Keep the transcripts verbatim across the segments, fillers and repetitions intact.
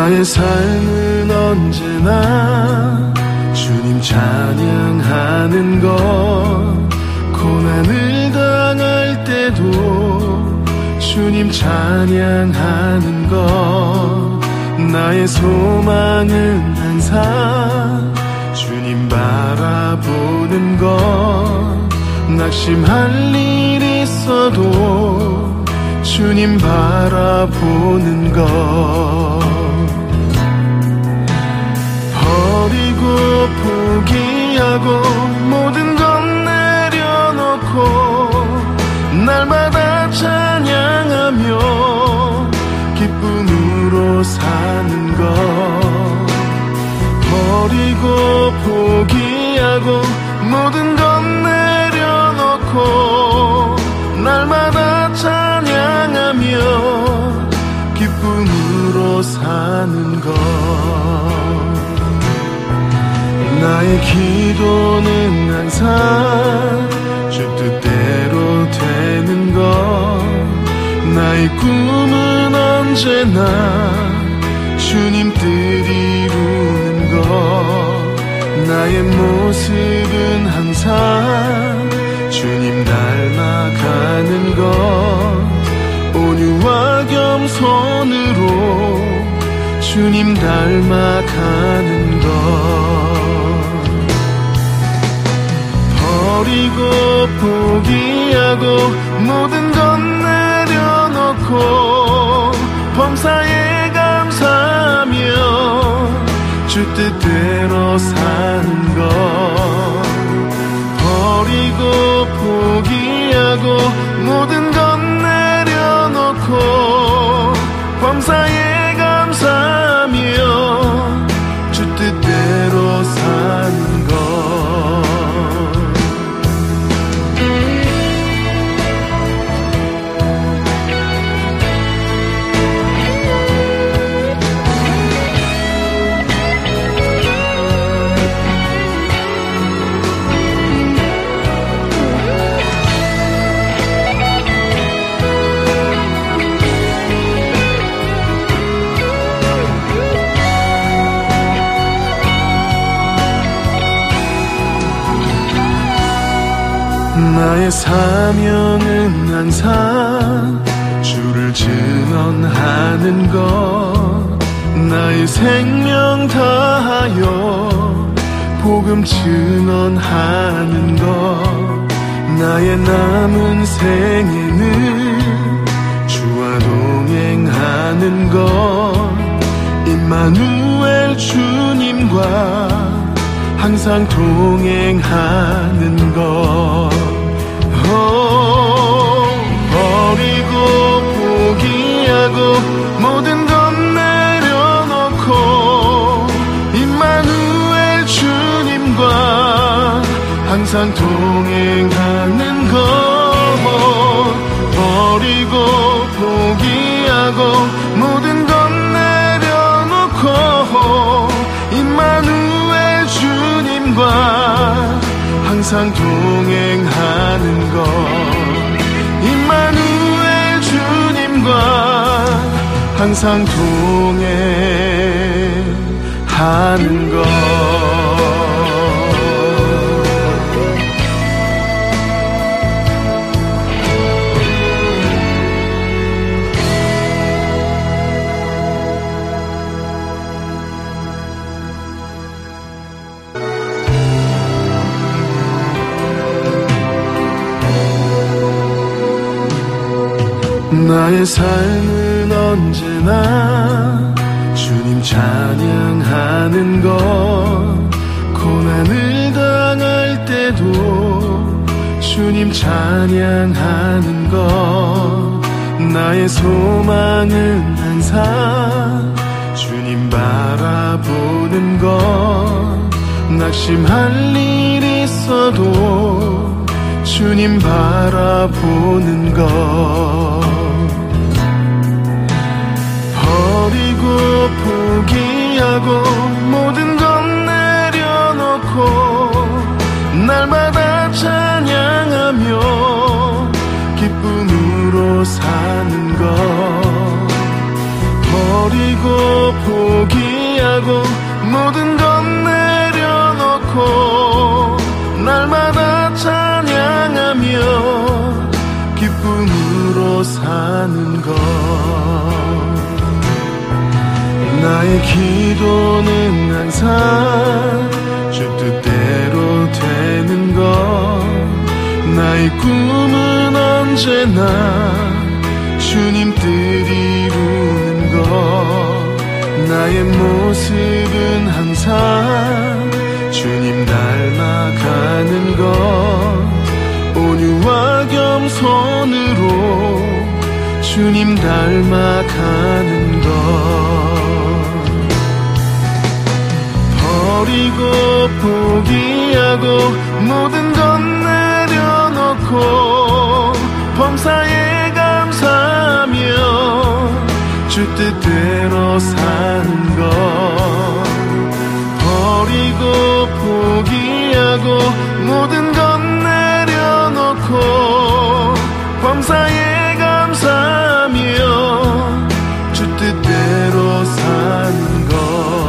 나의 삶은 언제나 주님 찬양하는 것, 고난을 당할 때도 주님 찬양하는 것, 나의 소망은 항상 주님 바라보는 것, 낙심할 일 있어도 주님 바라보는 것, 버리고 포기하고 모든 것 내려놓고 날마다 찬양하며 기쁨으로 사는 것, 버리고 포기하고 모든 것 내려놓고 날마다 찬양하며 기쁨으로 사는 것, 나의 기도는 항상 주 뜻대로 되는 것, 나의 꿈은 언제나 주님 뜻 이루는 것, 나의 모습은 항상 주님 닮아가는 것, 온유와 겸손으로 주님 닮아가는 것, 버리고 포기하고 모든 것 내려놓고 범사에 감사하며 주 뜻대로 사는 것, 버리고 포기하고 모든 것 내려놓고 범사에 감사하며 주 뜻대로 사는 것, 나의 사명은 항상 주를 증언하는 것, 나의 생명 다하여 복음 증언하는 것, 나의 남은 생에는 주와 동행하는 것, 임마누엘 주님과 항상 동행하는 것, 오, 버리고 포기하고 모든 것 내려놓고 임마누엘 주님과 항상 동행하는 것, 버리고 포기하고 모든 것 내려놓고 임마누엘 주님과 항상 동행하는 것, 임마누엘 주님과 항상 동행하는 것. 나의 삶은 언제나 주님 찬양하는 것, 고난을 당할 때도 주님 찬양하는 것, 나의 소망은 항상 주님 바라보는 것, 낙심할 일 있어도 주님 바라보는 것, 버리고 포기하고 모든 것 내려놓고 날마다 찬양하며 기쁨으로 사는 것, 버리고 포기하고 포기하고 모든 건 내려놓고 날마다 찬양하며 기쁨으로 사는 것. 나의 기도는 항상 주 뜻대로 되는 것. 나의 꿈은 언제나 주님 뜻 이루는 것. 나의 모습은 항상 주님 닮아가는 것. 온유와 겸손으로 주님 닮아가는 것. 버리고 포기하고 모든 건 내려놓고 범사에 감사하며 주 뜻대로 사는 것. 버리고 포기하고 모든 건 내려놓고 범사에 감사하며 주 뜻대로 사는 것.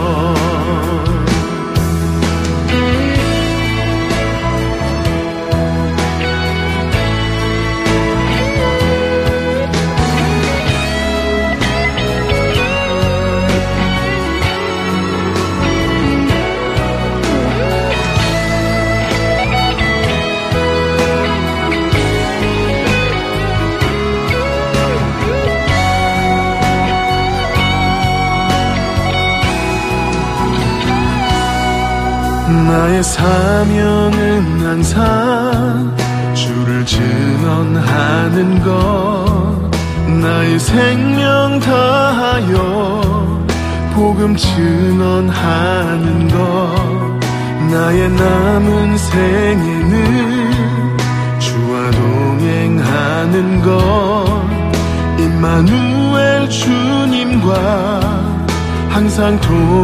나의 사명은 항상 주를 증언하는 것. 나의 생명 다하여 복음 증언하는 것. 나의 남은 생에는 주와 동행하는 것. 임마누엘 주님과 항상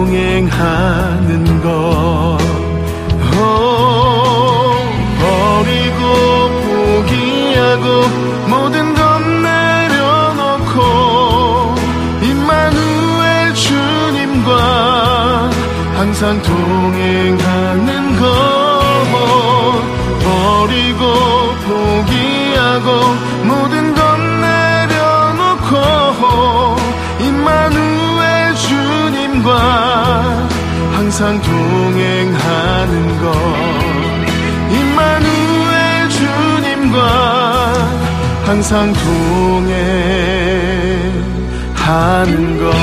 동행하는 것. 버리고 포기하고 모든 건 내려놓고 임마누엘 주님과 항상 동행하는 것. 버리고 포기하고 모든 건 내려놓고 임마누엘 주님과 항상 동행하는 것. 임마누엘 주님과 항상 동행하는 것.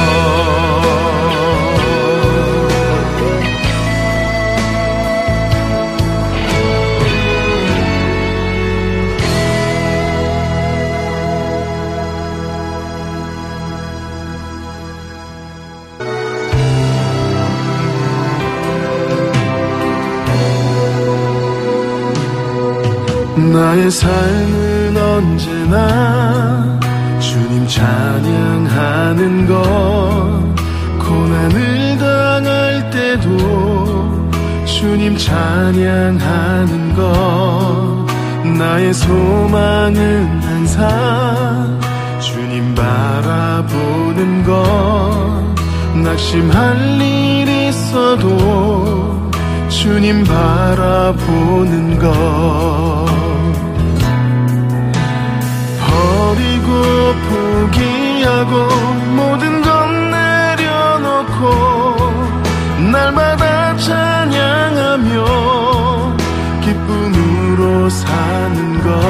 나의 삶은 언제나 주님 찬양하는 것. 고난을 당할 때도 주님 찬양하는 것. 나의 소망은 항상 주님 바라보는 것. 낙심할 일 있어도 주님 바라보는 것. 버리고 포기하고 모든 건 내려놓고 날마다 찬양하며 기쁨으로 사는 것.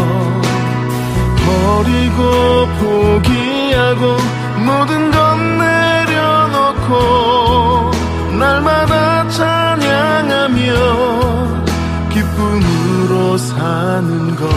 버리고 포기하고 모든 건 내려놓고 날마다 찬양하며 기쁨으로 사는 것.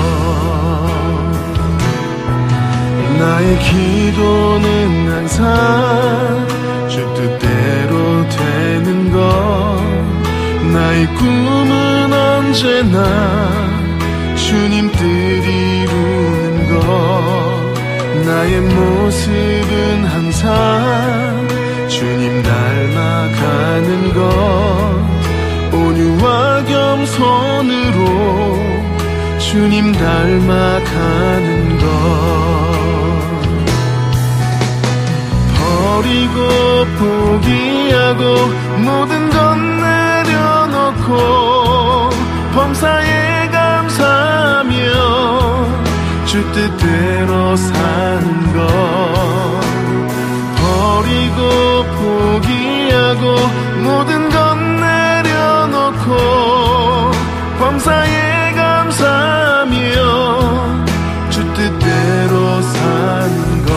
나의 기도는 항상 주 뜻대로 되는 것. 나의 꿈은 언제나 주님 뜻 이루는 것. 나의 모습은 항상 주님 닮아가는 것. 온유와 겸손으로 주님 닮아가는 것. 버리고 포기하고 모든 것 내려놓고 범사에 감사하며 주 뜻대로 사는 것 버리고 포기하고 모든 것 내려놓고 범사에 감사하며 주 뜻대로 사는 것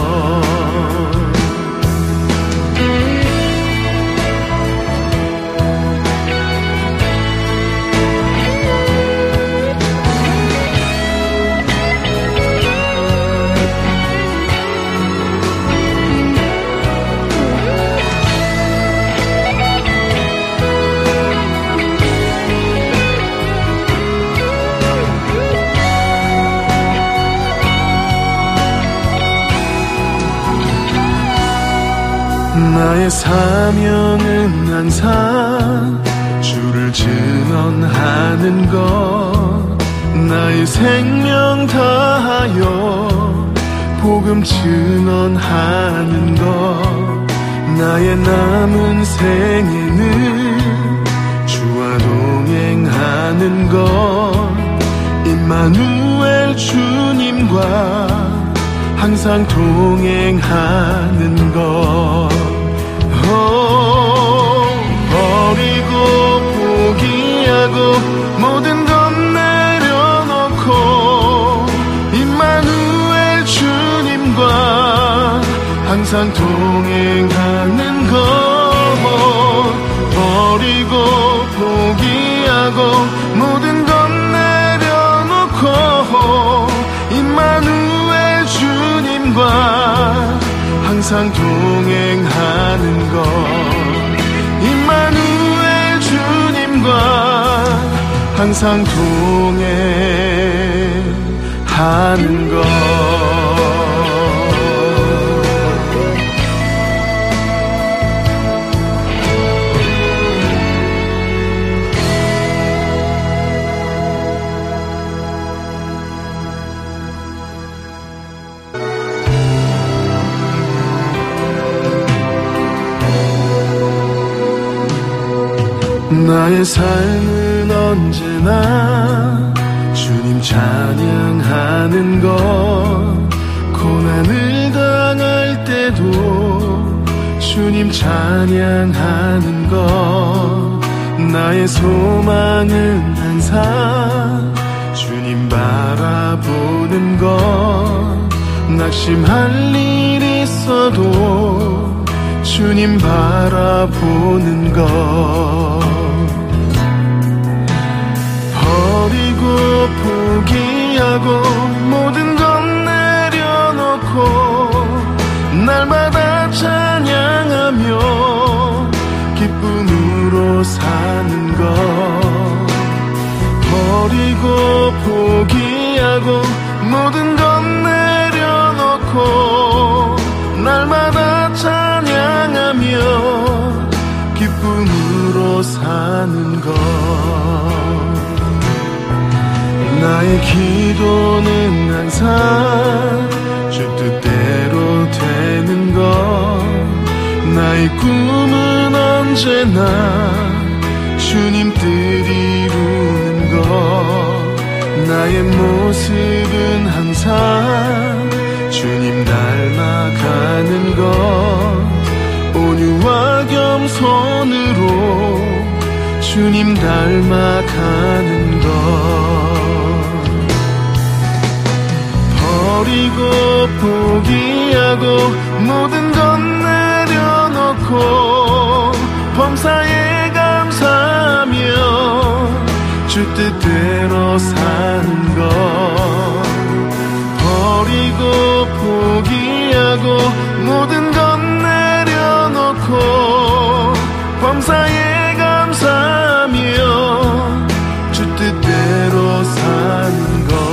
나의 사명은 항상 주를 증언하는 것 나의 생명 다하여 복음 증언하는 것 나의 남은 생에는 주와 동행하는 것 임마누엘 주님과 항상 동행하는 것 버리고 포기하고 모든 것 내려놓고 임마누엘 주님과 항상 동행하는 것 버리고 포기하고 모든 것 내려놓고 임마누엘 주님과 항상 동행하는 것 임마누엘 주님과 항상 동행하는 것 나의 삶은 언제나 주님 찬양하는 것 고난을 당할 때도 주님 찬양하는 것 나의 소망은 항상 주님 바라보는 것 낙심할 일 있어도 주님 바라보는 것 버리고 포기하고 모든 것 내려놓고 날마다 찬양하며 기쁨으로 사는 것 버리고 포기하고 모든 것 내려놓고 날마다 찬양하며 기쁨으로 사는 것 나의 기도는 항상 주 뜻대로 되는 것 나의 꿈은 언제나 주님 뜻 이루는 것 나의 모습은 항상 주님 닮아가는 것 온유와 겸손으로 주님 닮아가는 것 버리고 포기하고 모든 것 내려놓고 범사에 감사하며 주 뜻대로 사는 것 버리고 포기하고 모든 것 내려놓고 범사에 감사하며 주 뜻대로 사는 것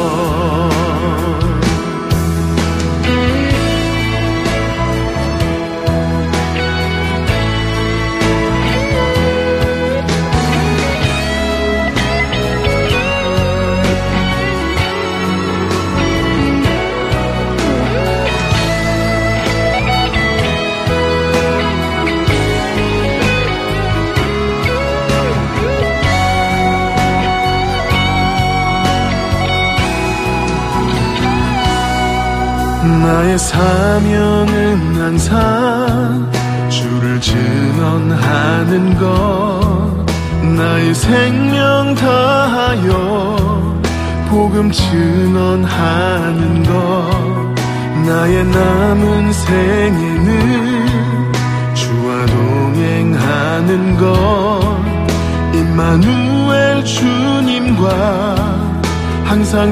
나의 사명은 항상 주를 증언하는 것, 나의 생명 다하여 복음 증언하는 것, 나의 남은 생에는 주와 동행하는 것, 임마누엘 주님과 항상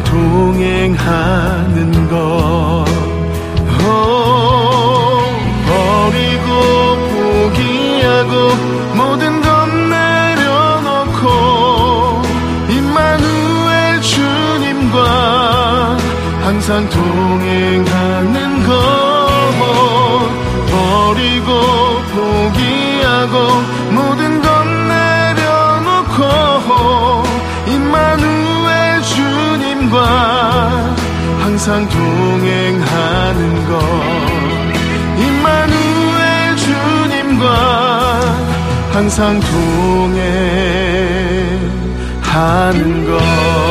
동행하는 것. 오, 버리고 포기하고 모든 것 내려놓고 임마누엘 주님과 항상 동행하는 것. 버리고 포기하고 모든 것 내려놓고 임마누엘 주님과 항상 동행하는 것. 임마누엘 주님과 항상 동행하는 것.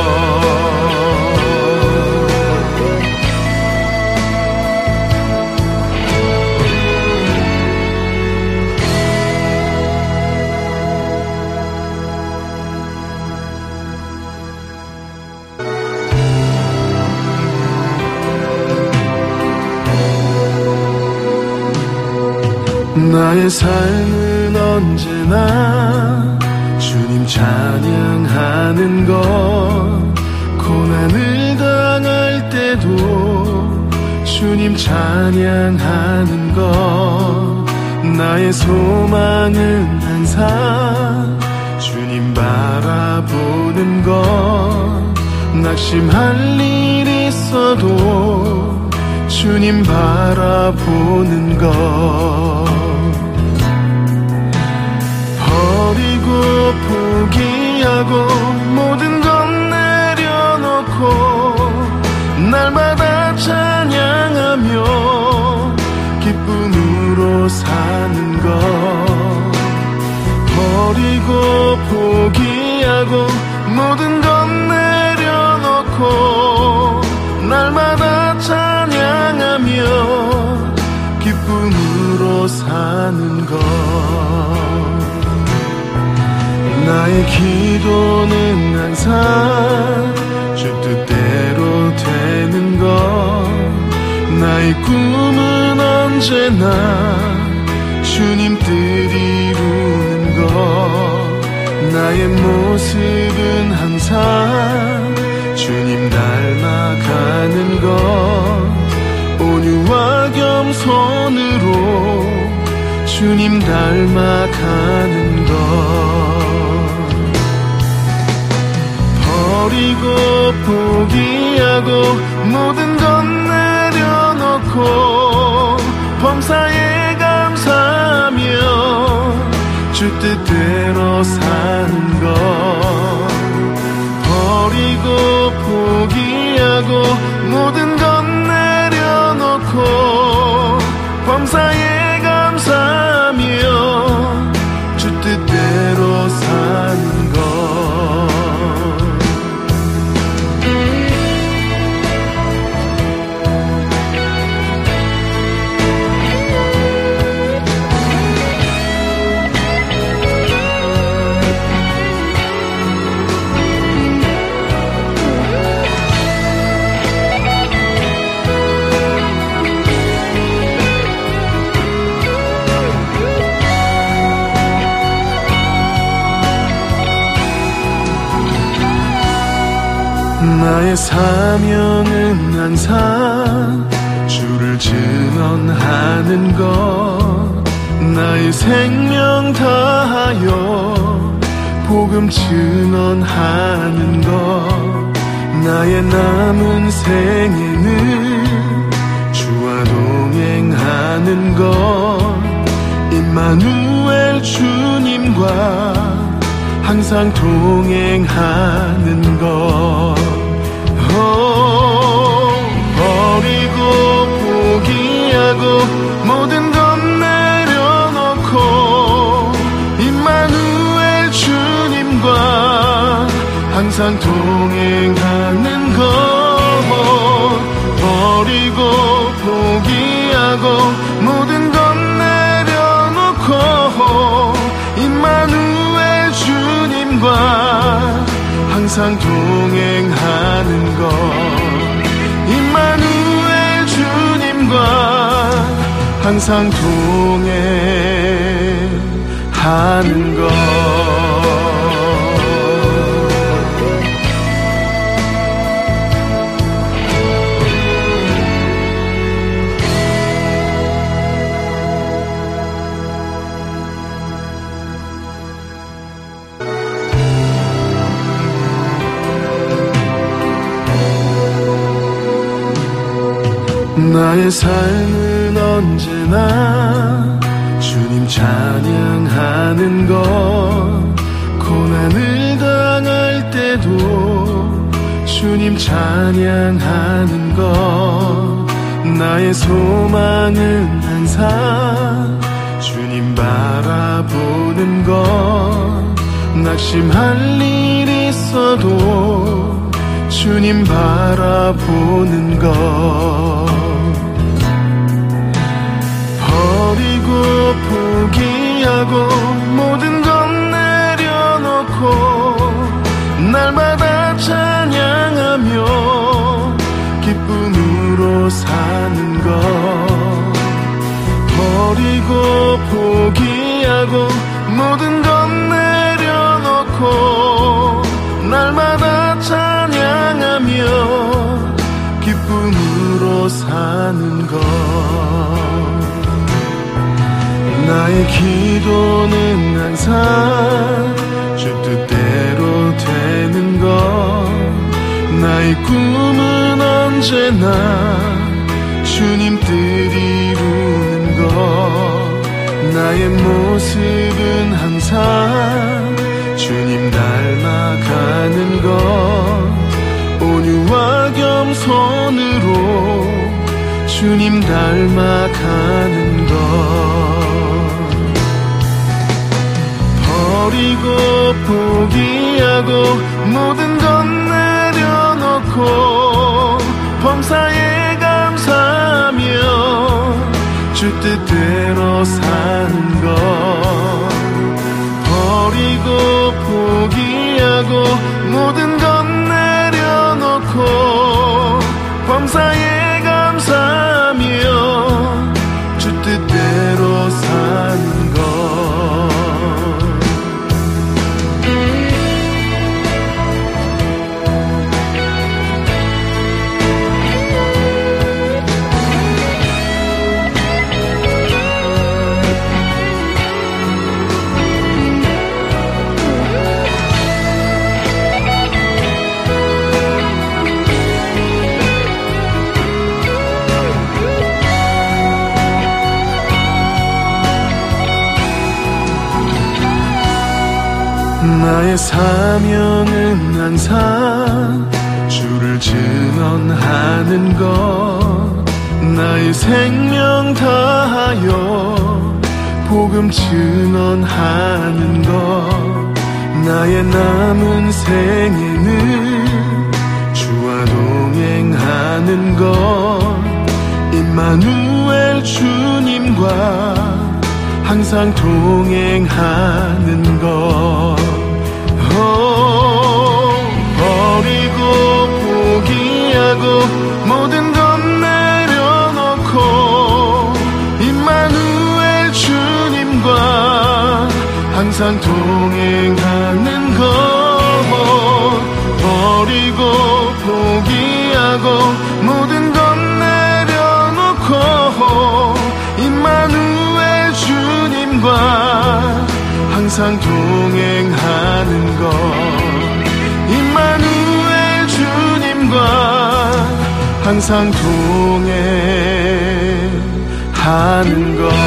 나의 삶은 언제나 주님 찬양하는 것, 고난을 당할 때도 주님 찬양하는 것, 나의 소망은 항상 주님 바라보는 것, 낙심할 일 있어도 주님 바라보는 것. 버리고 포기하고 모든 것 내려놓고 날마다 찬양하며 기쁨으로 사는 것. 버리고 포기하고 모든 것 내려놓고 날마다 찬양하며 기쁨으로 사는 것. 나의 기도는 항상 주 뜻대로 되는 것, 나의 꿈은 언제나 주님 뜻 이루는 것, 나의 모습은 항상 주님 닮아가는 것, 온유와 겸손으로 주님 닮아가는 것. 버리고 포기하고 모든 것 내려놓고 범사에 감사하며 주 뜻대로 사는 것. 버리고 포기하고 모든 것 내려놓고 범사에 감사하며 주 뜻대로 사는 것. 나의 사명은 항상 주를 증언하는 것, 나의 생명 다하여 복음 증언하는 것, 나의 남은 생에는 주와 동행하는 것, 임마누엘 주님과 항상 동행하는 것. 오, 버리고 포기하고 모든 것 내려놓고 임마누엘 주님과 항상 동행하는 것. 버리고 항상 동행하는 것. 나의 삶은 언제나 주님 찬양하는 것, 고난을 당할 때도 주님 찬양하는 것, 나의 소망은 항상 주님 바라보는 것, 낙심할 일 있어도 주님 바라보는 것, 버리고 포기하고 모든 것 내려놓고 날마다 찬양하며 기쁨으로 사는 것, 버리고 포기하고 모든 것 내려놓고 날마다 찬양하며 기쁨으로 사는 것, 나의 기도는 항상 주 뜻대로 되는 것, 나의 꿈은 언제나 주님 뜻 이루는 것, 나의 모습은 항상 주님 닮아가는 것, 온유와 겸손으로 주님 닮아가는 것, 버리고 포기하고 모든 것 내려놓고 범사에 감사하며 주 뜻대로 사는 것, 버리고 포기하고 모든 것 내려놓고 범사에 감사하며 주 뜻대로 사는 것, 나의 사명은 항상 주를 증언하는 것, 나의 생명 다하여 복음 증언하는 것, 나의 남은 생에는 주와 동행하는 것, 임마누엘 주님과 항상 동행하는 것, 오, 버리고 포기하고 모든 것 내려놓고 임마누엘 주님과 항상 동행하는 것, 버리고 포기하고 모든 것 내려놓고 임마누엘 주님과 항상 동행하는 것, 임마누엘 주님과 항상 동행하는 것.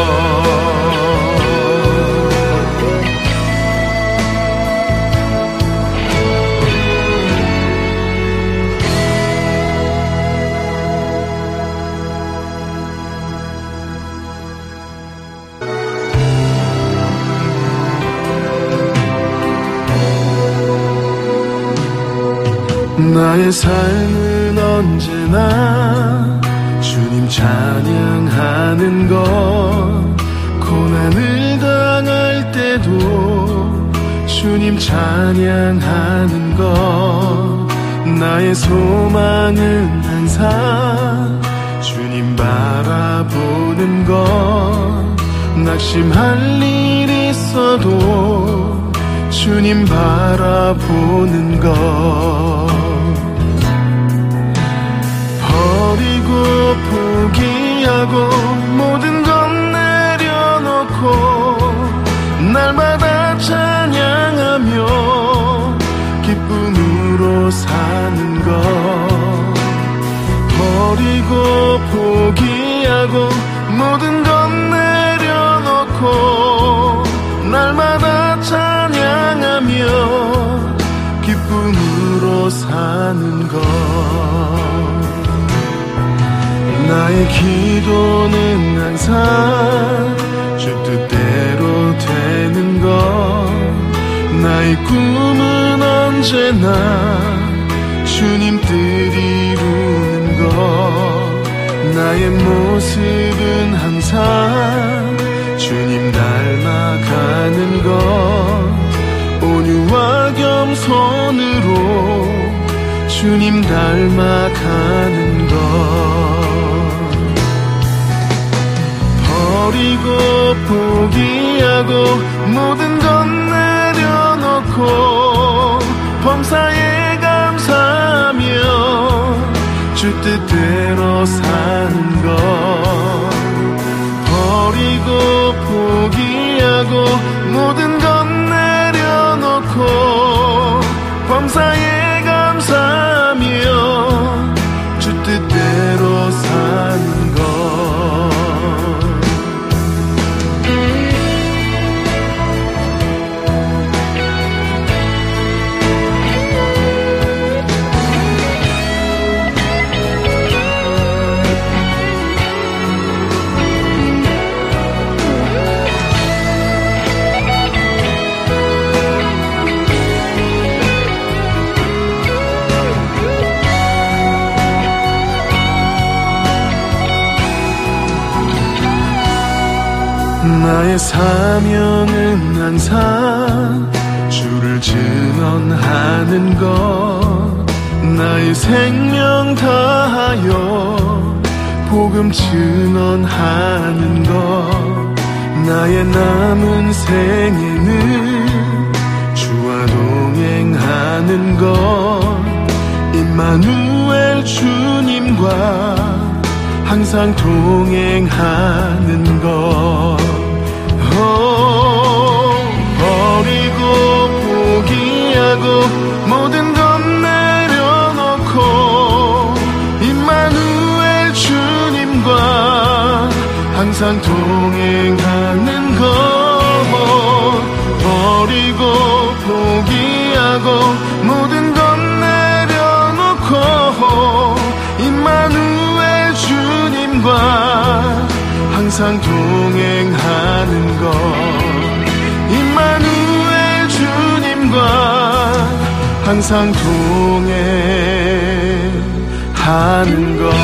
나의 삶은 언제나 주님 찬양하는 것, 고난을 당할 때도 주님 찬양하는 것, 나의 소망은 항상 주 주님 바라보는 것, 낙심할 일 있어도 주님 바라보는 것, 버리고 포기하고 모든 것 내려놓고 날마다 찬양하며 기쁨으로 사는 것, 버리고 포기하고 모든 것 내려놓고 날마다 찬양하며 기쁨으로 사는 것, 나의 기도는 항상 주 뜻대로 되는 것, 나의 꿈은 언제나 주님 뜻 이루는 것, 나의 모습은 항상 주님 닮아가는 것, 온유와 겸손으로 주님 닮아가는 것, 버리고 포기하고 모든 것 내려놓고 범사에 감사하며 주 뜻대로 사는 것, 버리고 포기하고 모든 것 내려놓고 범사에 감사하며 주 뜻대로 사는 것, 나의 사명은 항상 주를 증언하는 것, 나의 생명 다하여 복음 증언하는 것, 나의 남은 생에는 주와 동행하는 것, 임마누엘 주님과 항상 동행하는 것, 오, 버리고 포기하고 모든 것 내려놓고 임마누엘 주님과 항상 동행하는 것, 버리고 포기하고 모든 것 내려놓고 임마누엘 주님과 항상 동행하는 것, 임마누엘 주님과 항상 동행하는 것.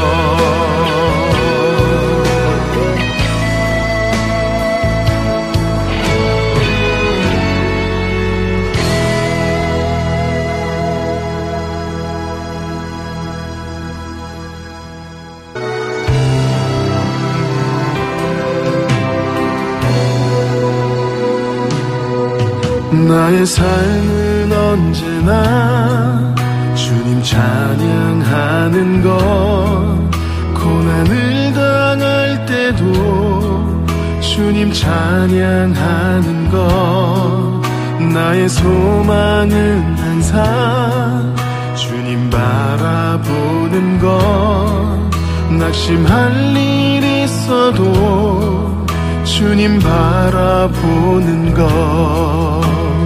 나의 삶은 언제나 주님 찬양하는 것, 고난을 당할 때도 주님 찬양하는 것, 나의 소망은 항상 주님 바라보는 것, 낙심할 일 있어도 주님 바라보는 것,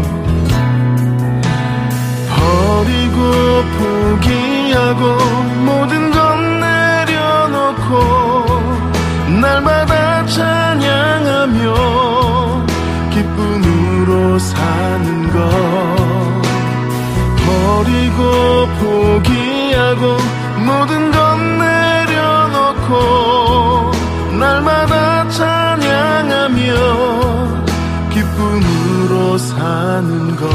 버리고 포기하고 모든 것 내려놓고 날마다 찬양하며 기쁨으로 사는 것, 버리고 포기하고 모든 것 내려놓고 날마다 찬양하며 기쁨으로 사는 것,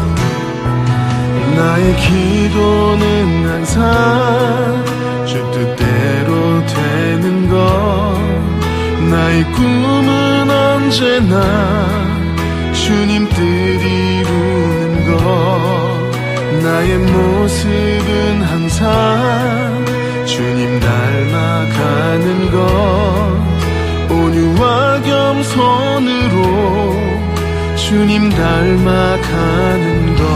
나의 기도는 항상 주 뜻 언제나 주님 뜻 이루는 것, 나의 모습은 항상 주님 닮아가는 것, 온유와 겸손으로 주님 닮아가는 것,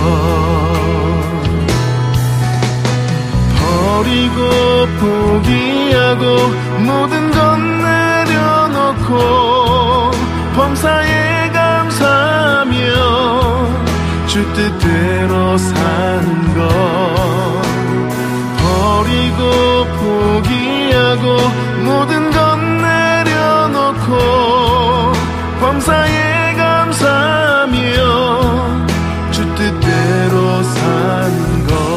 버리고 포기하고 모든 것 내려놓고 범사에 감사하며 주 뜻대로 사는 것, 버리고 포기하고 모든 것 내려놓고 범사에 감사하며 주 뜻대로 사는 것.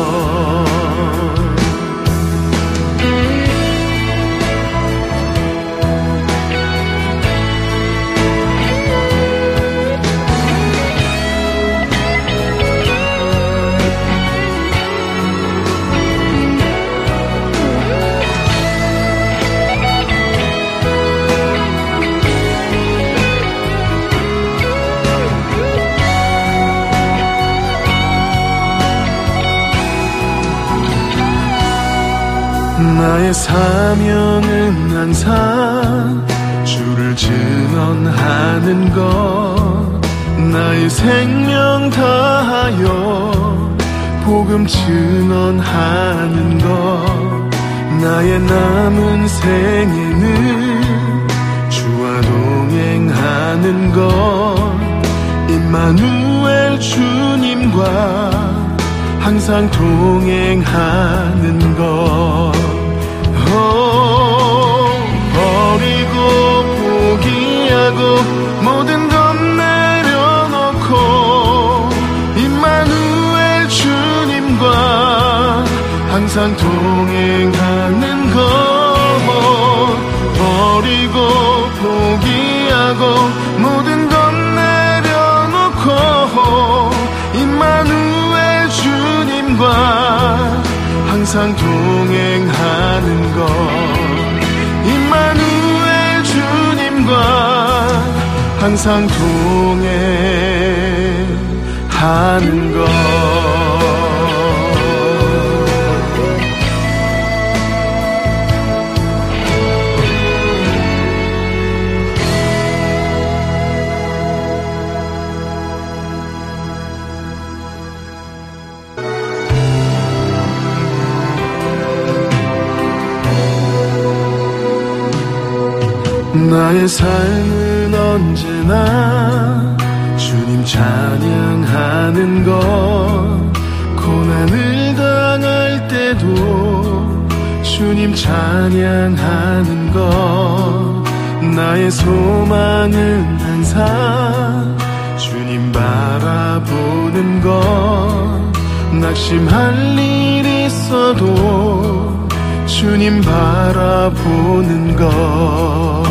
나의 사명은 항상 주를 증언하는 것, 나의 생명 다하여 복음 증언하는 것, 나의 남은 생에는 주와 동행하는 것, 임마누엘 주님과 항상 동행하는 것, 오, 버리고 포기하고 모든 것 내려놓고 임마누엘 주님과 항상 동행하는 것, 버리고 포기하고 모든 것 내려놓고 임마누엘 주님과 항상 동행하는 것, 임마누엘 주님과 항상 동행하는 것. 나의 삶은 언제나 주님 찬양하는 것, 고난을 당할 때도 주님 찬양하는 것, 나의 소망은 항상 주님 바라보는 것, 낙심할 일 있어도 주님 바라보는 것,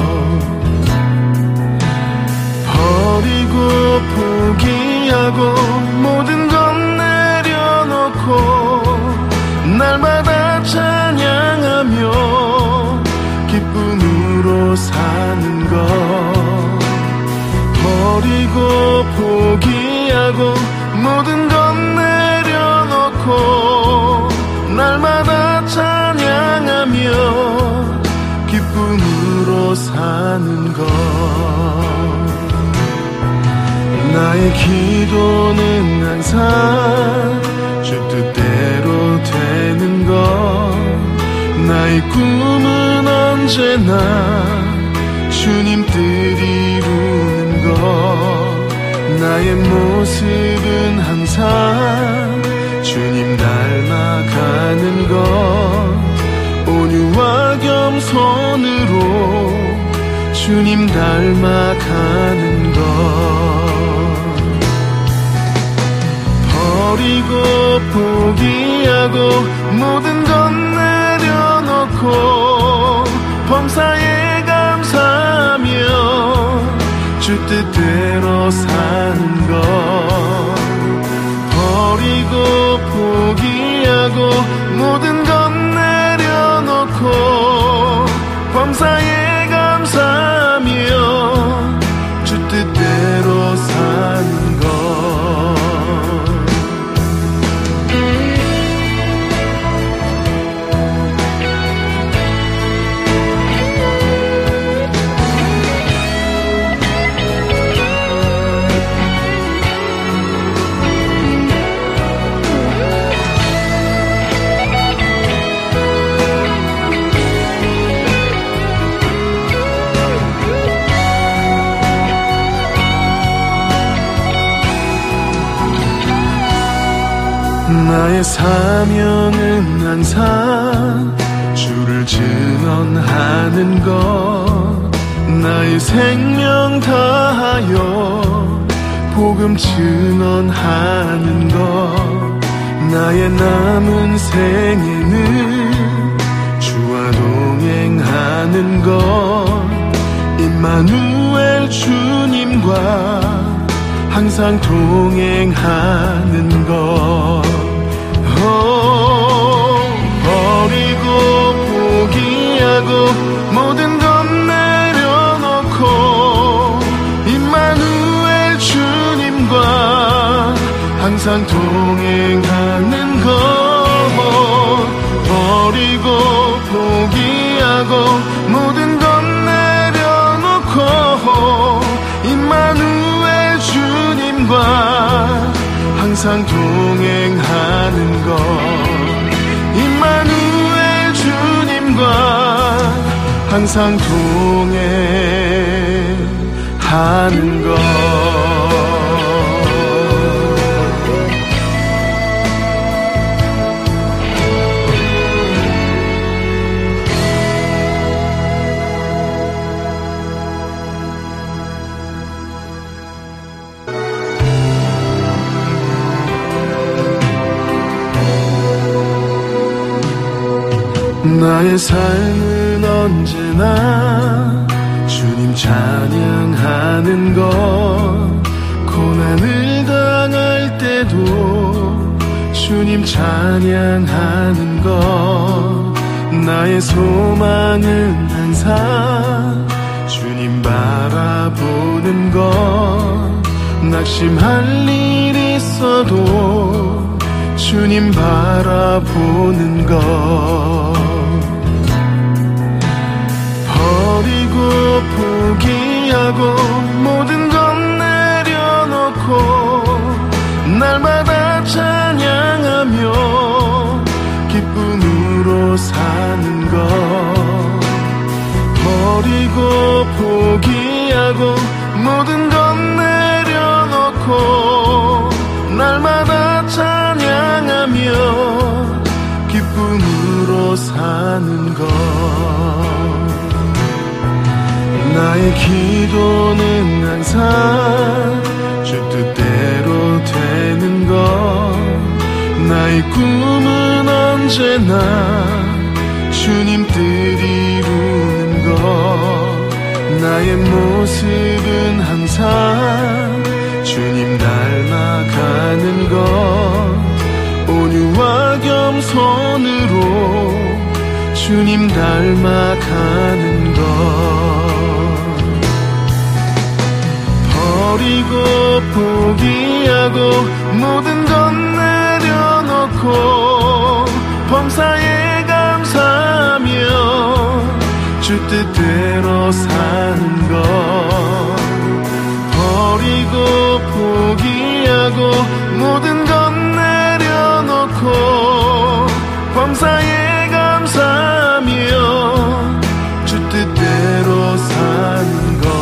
버리고 포기하고 모든 것 내려놓고 날마다 찬양하며 기쁨으로 사는 것, 버리고 포기하고 모든 것 내려놓고 날마다 찬양하며 기쁨으로 사는 것, 나의 기도는 항상 주 뜻대로 되는 것, 나의 꿈은 언제나 주님 뜻 이루는 것, 나의 모습은 항상 주님 닮아가는 것, 온유와 겸손으로 주님 닮아가는 것, 버리고 포기하고 모든 것 내려놓고 범사에 감사하며 주 뜻대로 사는 것, 버리고 포기하고 모든 것 내려놓고 범사에 감사하며 주 나의 사명은 항상 주를 증언하는 것, 나의 생명 다하여 복음 증언하는 것, 나의 남은 생에는 주와 동행하는 것, 임마누엘 주님과 항상 동행하는 것. 오, 버리고 포기하고 모든 것 내려놓고 임마누엘 주님과 항상 동행하는 것. 버리고 포기하고 모든 것 내려놓고 임마누엘 주님과 항상 동행하는 것. 임마누엘 주님과 항상 동행하는 것. 나의 삶은 언제나 주님 찬양하는 것, 고난을 당할 때도 주님 찬양하는 것, 나의 소망은 항상 주님 바라보는 것, 낙심할 일 있어도 주님 바라보는 것. 버리고 포기하고 모든 것 내려놓고 날마다 찬양하며 기쁨으로 사는 것. 버리고 포기하고 모든 것 내려놓고 날마다 찬양하며 기쁨으로 사는 것. 나의 기도는 항상 주 뜻대로 되는 것, 나의 꿈은 언제나 주님 뜻 이루는 것, 나의 모습은 항상 주님 닮아가는 것, 온유와 겸손으로 주님 닮아가는 것. 버리고 포기하고 모든 것 내려놓고 범사에 감사하며 주 뜻대로 사는 것. 버리고 포기하고 모든 것 내려놓고 범사에 감사하며 주 뜻대로 사는 것.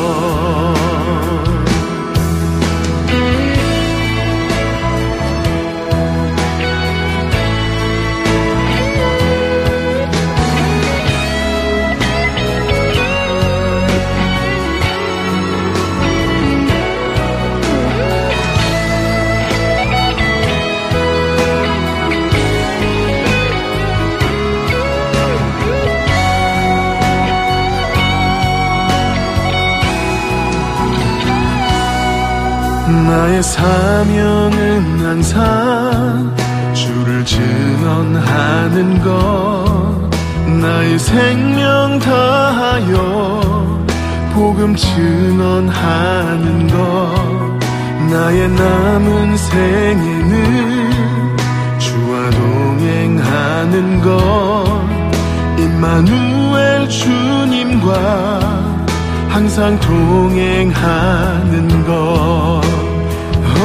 나의 사명은 항상 주를 증언하는 것, 나의 생명 다하여 복음 증언하는 것, 나의 남은 생에는 주와 동행하는 것, 임마누엘 주님과 항상 동행하는 것. 오,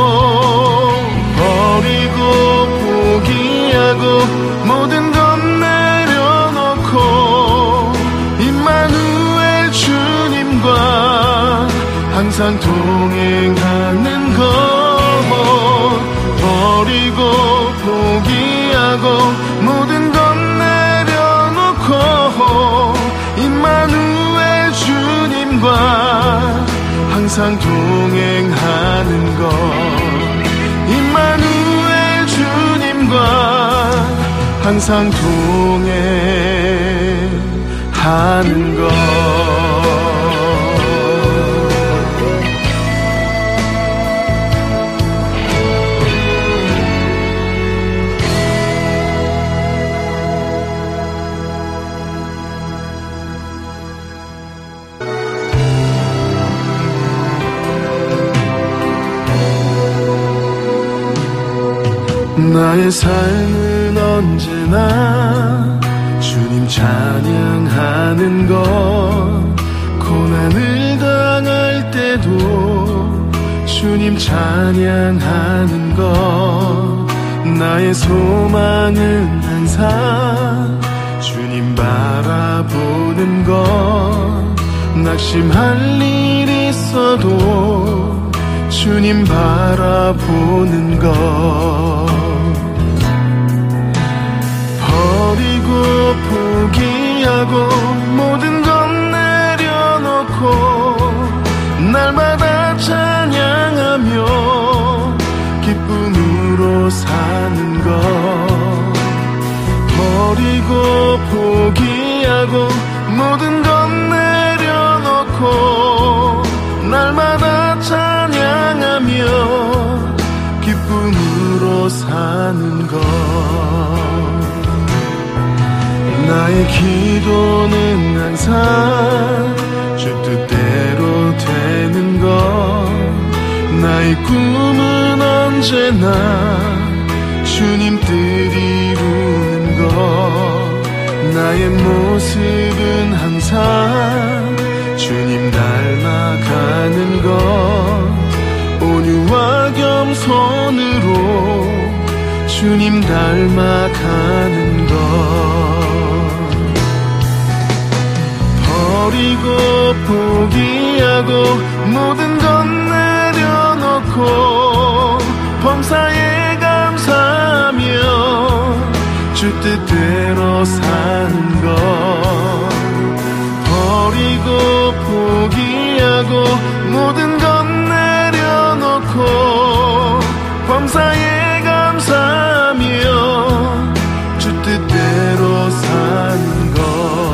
버리고 포기하고 모든 것 내려놓고 임마누엘 주님과 항상 동행하는 것. 버리고 포기하고 항상 동행하는 것 임마누엘 주님과 항상 동행하는 것 나의 삶은 언제나 주님 찬양하는 것 고난을 당할 때도 주님 찬양하는 것 나의 소망은 항상 주님 바라보는 것 낙심할 일 있어도 주님 바라보는 것 버리고 포기하고 모든 것 내려놓고 날마다 찬양하며 기쁨으로 사는 것 버리고 포기하고 모든 것 내려놓고 날마다 찬양하며 기쁨으로 사는 것 나의 기도는 항상 주 뜻대로 되는 것 나의 꿈은 언제나 주님 뜻 이루는 것 나의 모습은 항상 주님 닮아가는 것 온유와 겸손으로 주님 닮아가는 것 버리고 포기하고 모든 것 내려놓고 범사에 감사하며 주 뜻대로 사는 것 버리고 포기하고 모든 것 내려놓고 범사에 감사하며 주 뜻대로 사는 것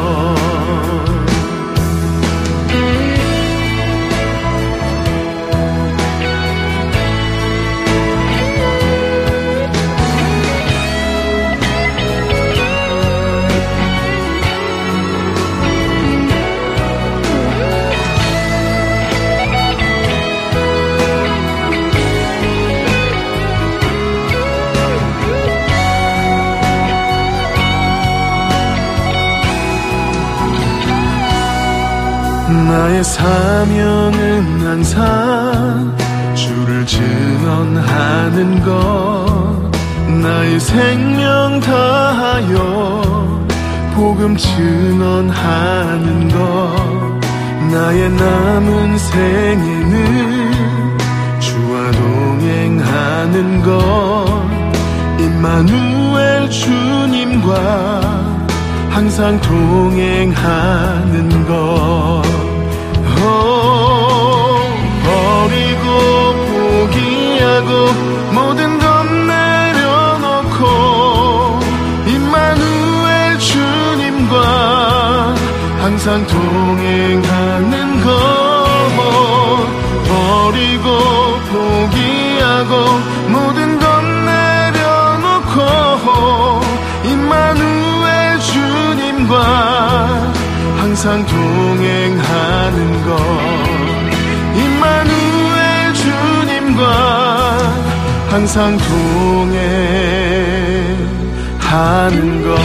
나의 사명은 항상 주를 증언하는 것 나의 생명 다하여 복음 증언하는 것 나의 남은 생에는 주와 동행하는 것 임마누엘 주님과 항상 동행하는 것 버리고 포기하고 모든 것 내려놓고 임마누엘 주님과 항상 동행하는 것 버리고 포기하고 모든 것 내려놓고 임마누엘 주님과 항상 동행하는 것 임마누엘 주님과 항상 동행하는 것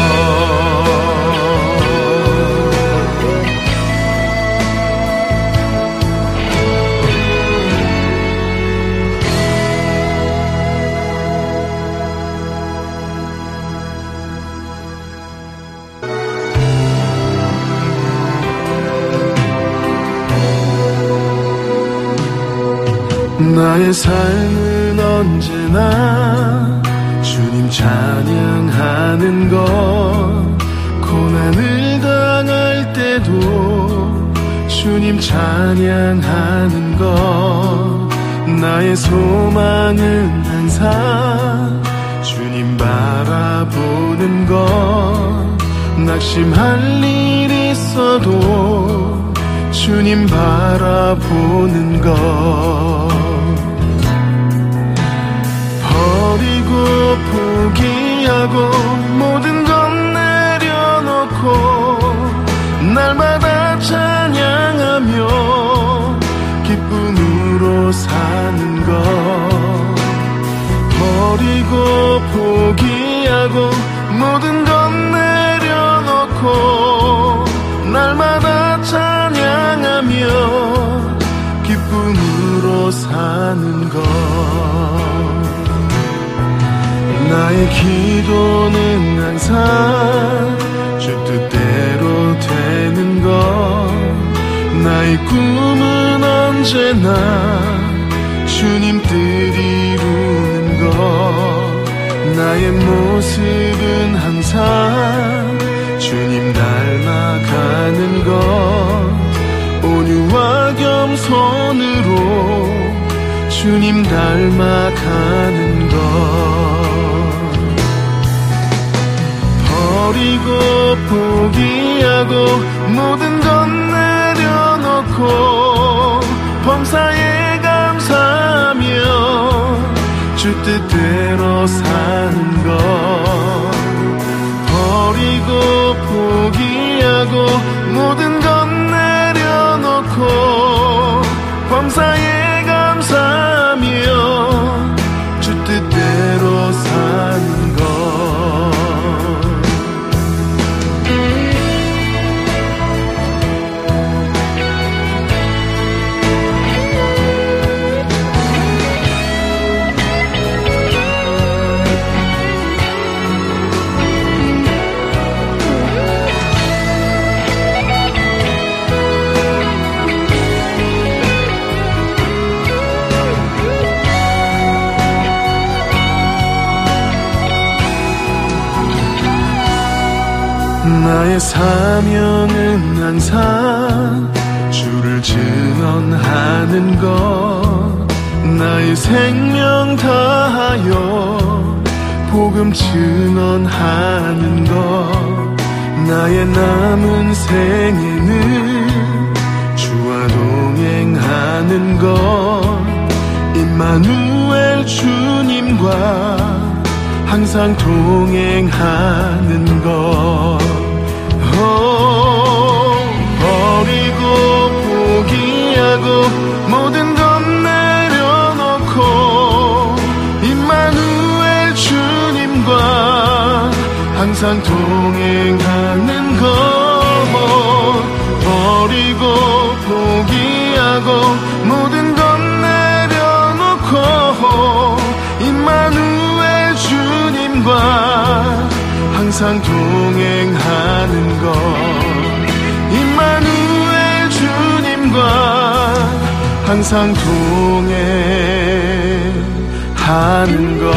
나의 삶은 언제나 주님 찬양하는 것 고난을 당할 때도 주님 찬양하는 것 나의 소망은 항상 주님 바라보는 것 낙심할 일 있어도 주님 바라보는 것 버리고 포기하고 모든 것 내려놓고 날마다 찬양하며 기쁨으로 사는 것 버리고 포기하고 모든 것 내려놓고 날마다 찬양하며 기쁨으로 사는 것 나의 기도는 항상 주 뜻대로 되는 것 나의 꿈은 언제나 주님 뜻 이루는 것 나의 모습은 항상 주님 닮아가는 것 온유와 겸손으로 주님 닮아가는 것 버리고 포기하고 모든 것 내려놓고 범사에 감사하며 주 뜻대로 사는 것 버리고 포기하고 모든 것 내려놓고 범사에 감사하며 주 뜻대로 사는 것 나의 사명은 항상 주를 증언하는 것 나의 생명 다하여 복음 증언하는 것 나의 남은 생에는 주와 동행하는 것 임마누엘 주님과 항상 동행하는 것 버리고 포기하고 모든 것 내려놓고 임마누엘 주님과 항상 동행하는 것 버리고 포기하고 모든 것 내려놓고 임마누엘 주님과 항상 동행하는 것 임마누엘 주님과 항상 동행하는 것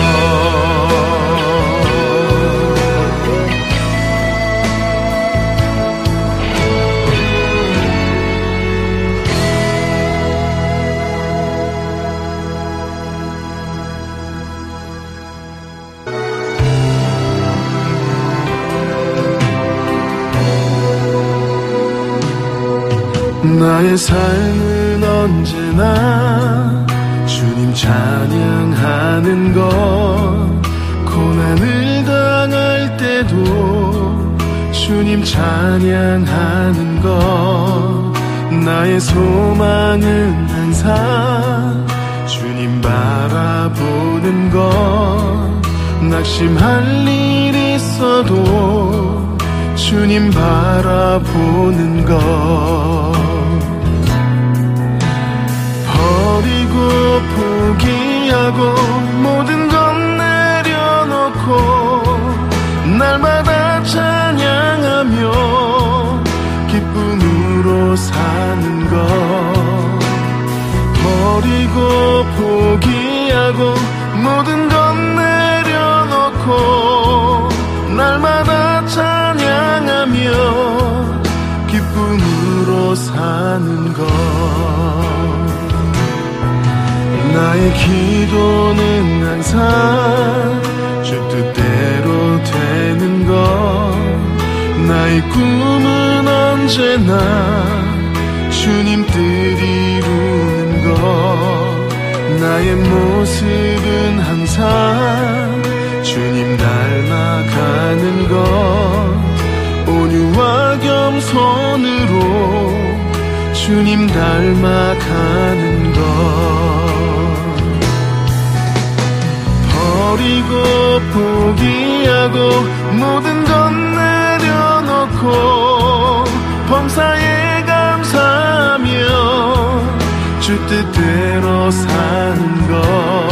나의 삶은 언제나 주님 찬양하는 것 고난을 당할 때도 주님 찬양하는 것 나의 소망은 항상 주님 바라보는 것 낙심할 일 있어도 주님 바라보는 것 버리고 포기하고 모든 것 내려놓고 날마다 찬양하며 기쁨으로 사는 것 버리고 포기하고 모든 것 내려놓고 날마다 찬양하며 기쁨으로 사는 것 나의 기도는 항상 주 뜻대로 되는 것 나의 꿈은 언제나 주님 뜻 이루는 것 나의 모습은 항상 주님 닮아가는 것 온유와 겸손으로 주님 닮아가는 것 버리고 포기하고 모든 것 내려놓고 범사에 감사하며 주 뜻대로 사는 것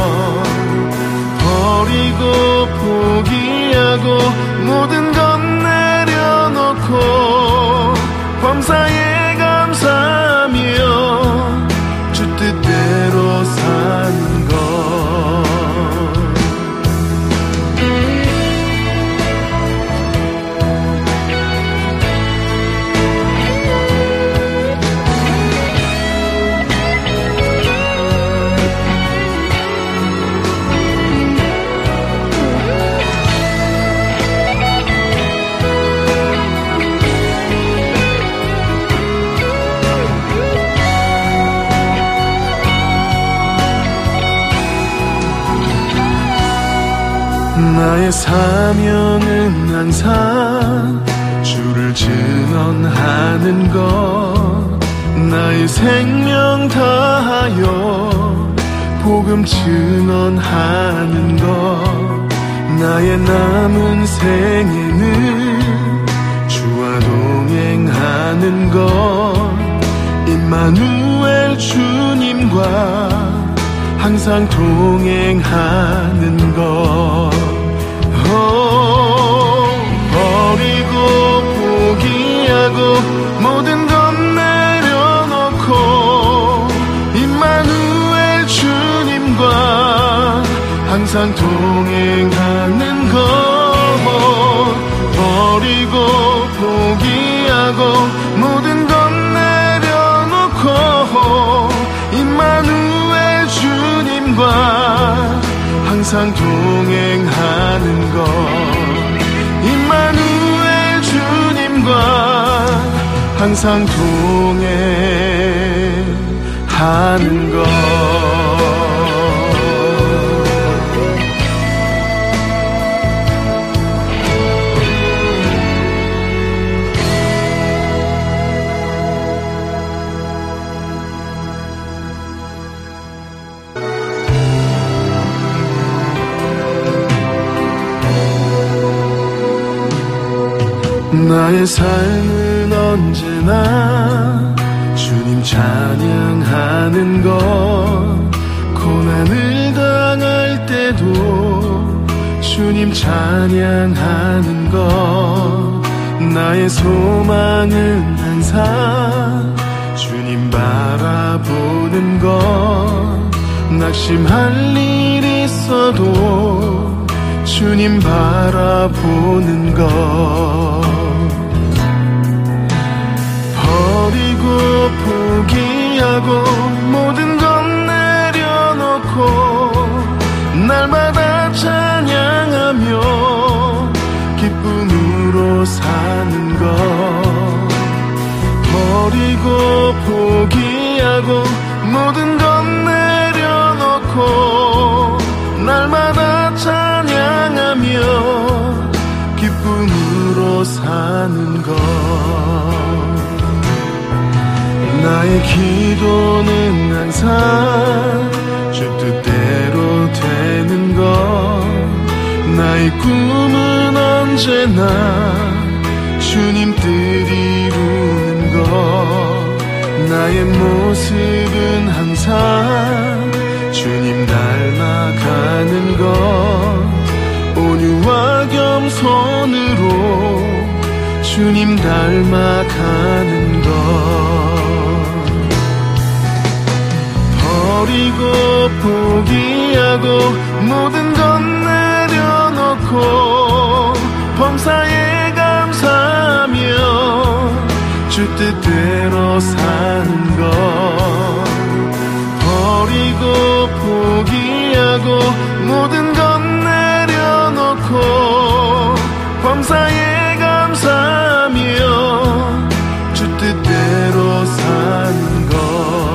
버리고 포기하고 모든 것 내려놓고 범사에 감사하며 주 뜻대로 사는 것 나의 사명은 항상 주를 증언하는 것 나의 생명 다하여 복음 증언하는 것 나의 남은 생에는 주와 동행하는 것 임마누엘 주님과 항상 동행하는 것 버리고 포기하고 모든 것 내려놓고 임마누엘 주님과 항상 동행하는 것 버리고 포기하고 모든 것 내려놓고 임마누엘 주님과 항상 동행하는 것 임마누엘 주님과 항상 동행하는 것 나의 삶은 언제나 주님 찬양하는 것 고난을 당할 때도 주님 찬양하는 것 나의 소망은 항상 주님 바라보는 것 낙심할 일 있어도 주님 바라보는 것 버리고 포기하고 모든 것 내려놓고 날마다 찬양하며 기쁨으로 사는 것 버리고 포기하고 모든 것 내려놓고 날마다 찬양하며 기쁨으로 사는 것 나의 기도는 항상 주 뜻대로 되는 것 나의 꿈은 언제나 주님 뜻 이루는 것 나의 모습은 항상 주님 닮아가는 것 온유와 겸손으로 주님 닮아가는 것 버리고 포기하고 모든 것 내려놓고 범사에 감사하며 주 뜻대로 사는 것 버리고 포기하고 모든 것 내려놓고 범사에 감사하며 주 뜻대로 사는 것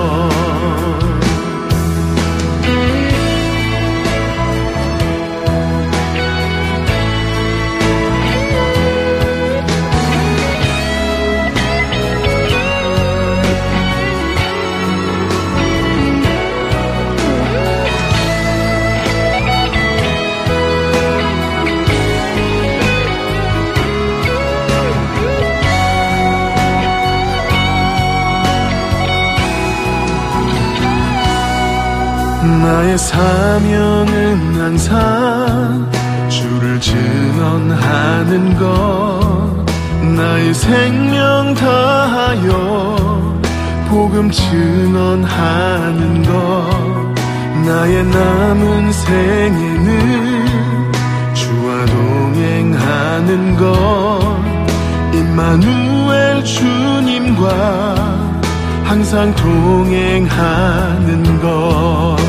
나의 사명은 항상 주를 증언하는 것 나의 생명 다하여 복음 증언하는 것 나의 남은 생에는 주와 동행하는 것 임마누엘 주님과 항상 동행하는 것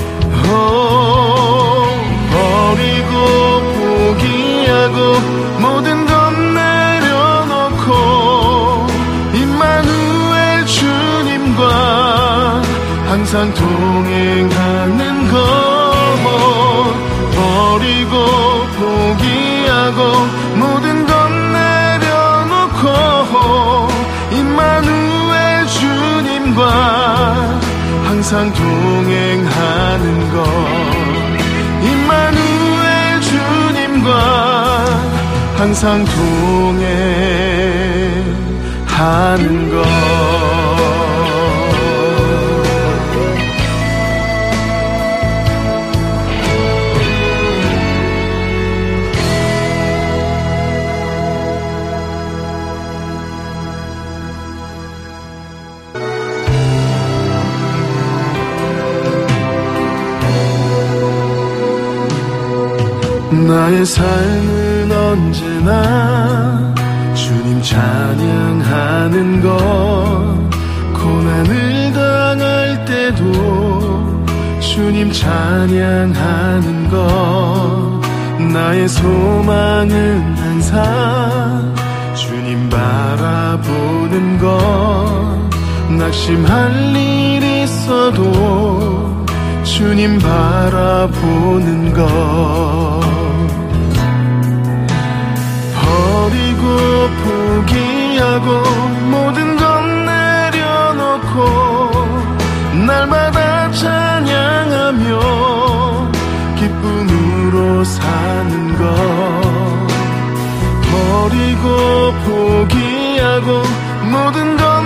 버리고 포기하고 모든 것 내려놓고 임마누엘 주님과 항상 동행하는 것 버리고 포기하고 모든 것 내려놓고 임마누엘 주님과 항상 동행하는 것 임마누엘 주님과 항상 동행하는 것 나의 삶은 언제나 주님 찬양하는 것 고난을 당할 때도 주님 찬양하는 것 나의 소망은 항상 주님 바라보는 것 낙심할 일 있어도 주님 바라보는 것 버리고 포기하고 모든 것 내려놓고 날마다 찬양하며 기쁨으로 사는 것 버리고 포기하고 모든 것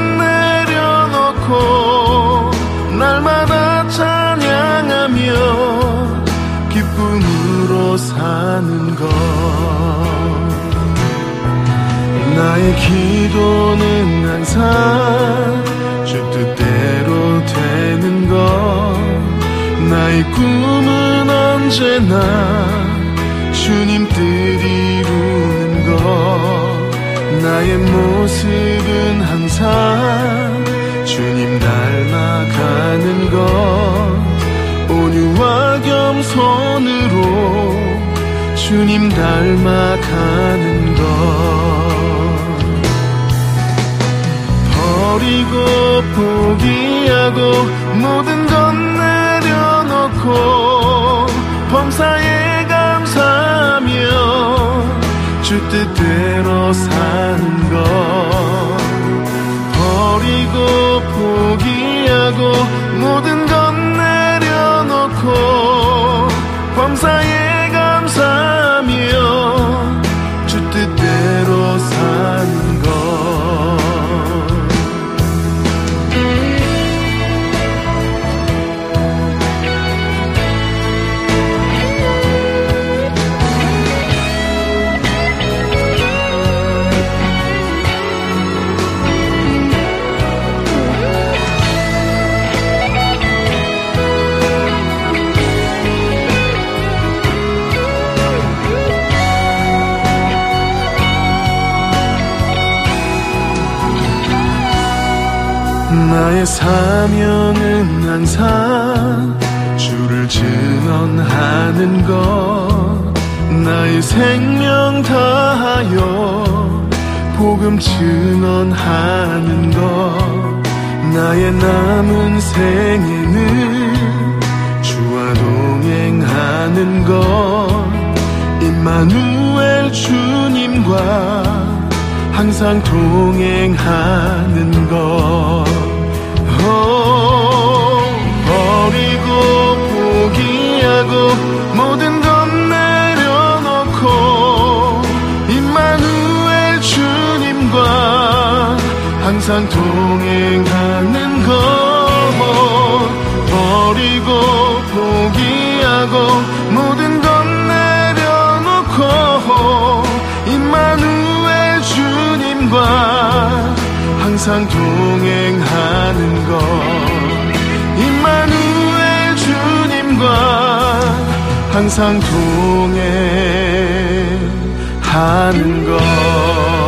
내려놓고 날마다 찬양하며 기쁨으로 사는 것 나의 기도는 항상 주 뜻대로 되는 것 나의 꿈은 언제나 주님 뜻 이루는 것 나의 모습은 항상 주님 닮아가는 것 온유와 겸손으로 주님 닮아가는 것 버리고 포기하고 모든 것 내려놓고 범사에 감사하며 주 뜻대로 사는 것 버리고 포기하고 모든 것 내려놓고 범사에 감사하며 주 뜻대로 사는 것 나의 사명은 항상 주를 증언하는 것, 나의 생명 다하여 복음 증언하는 것, 나의 남은 생에는 주와 동행하는 것, 임마누엘 주님과 항상 동행하는 것. 오, 버리고 포기하고 모든 것 내려놓고 임마누엘 주님과 항상 동행하는 것. 버리고 포기하고 모든 것 내려놓고 임마누엘 주님과 항상 동행하는 것, 임마누엘 주님과 항상 동행하는 것.